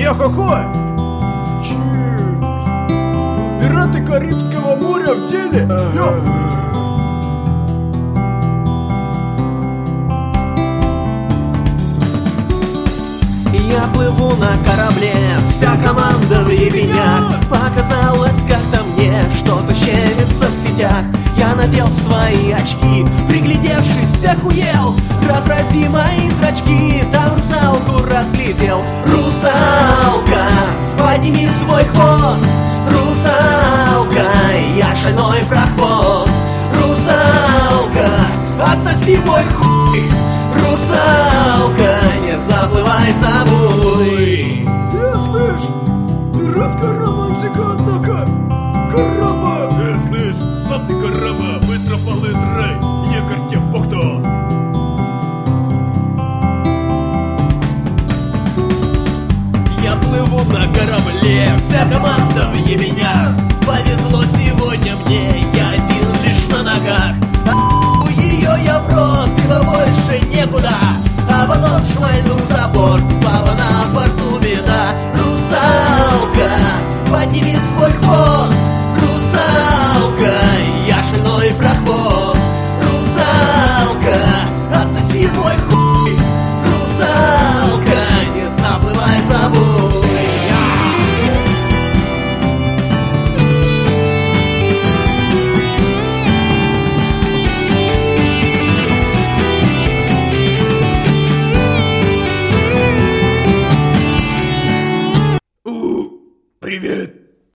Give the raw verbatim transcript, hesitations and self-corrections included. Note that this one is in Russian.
Йо-хо-хо! Чик! Пираты Карибского моря в деле! Йо! Я плыву на корабле, вся команда в ебенях. Показалось как-то мне, что-то щемится в сетях. Я надел свои очки, приглядевшись, охуел. Разрази мои зрачки, там русалку разглядел. Русалка, подними свой хвост. Русалка, я шальной прохвост. Русалка, отсоси мой хуй. Русалка, не заплывай, забудь. Я слышь, пиратская романтика, однако. Караба! Э, слышь, сам ты караба, быстро полы драй, якорь в бухту. Я плыву на корабле, вся команда в ебенях. Повезу